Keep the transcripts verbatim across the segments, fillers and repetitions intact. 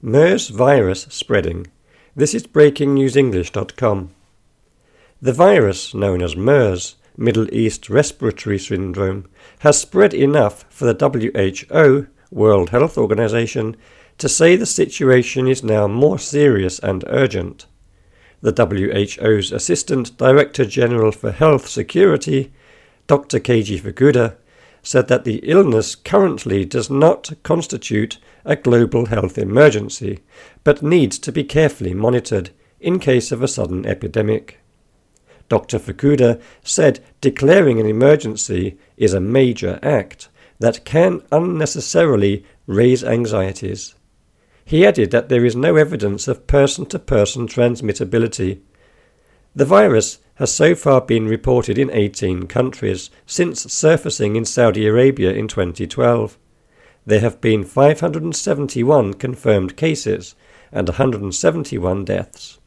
MERS virus spreading. This is breaking news english dot com. The virus, known as MERS, Middle East Respiratory Syndrome, has spread enough for the W H O, World Health Organization, to say the situation is now more serious and urgent. The W H O's Assistant Director General for Health Security, Doctor Keiji Fukuda, said that the illness currently does not constitute a global health emergency, but needs to be carefully monitored in case of a sudden epidemic. Doctor Fukuda said declaring an emergency is a major act that can unnecessarily raise anxieties. He added that there is no evidence of person-to-person transmittability. The virus has so far been reported in eighteen countries since surfacing in Saudi Arabia in twenty twelve. There have been five hundred seventy-one confirmed cases and one hundred seventy-one deaths.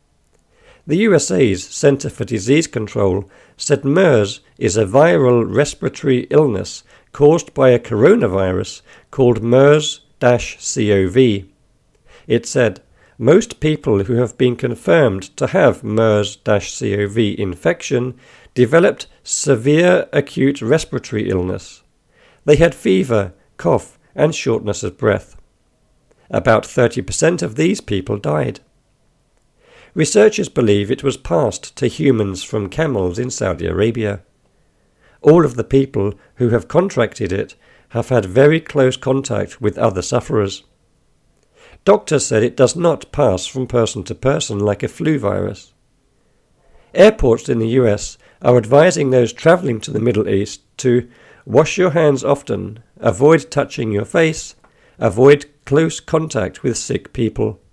The U S A's Centre for Disease Control said MERS is a viral respiratory illness caused by a coronavirus called MERS CoV. It said, most people who have been confirmed to have MERS CoV infection developed severe acute respiratory illness. They had fever, cough, and shortness of breath. About thirty percent of these people died. Researchers believe it was passed to humans from camels in Saudi Arabia. All of the people who have contracted it have had very close contact with other sufferers. Doctors said it does not pass from person to person like a flu virus. Airports in the U S are advising those travelling to the Middle East to wash your hands often, avoid touching your face, avoid close contact with sick people.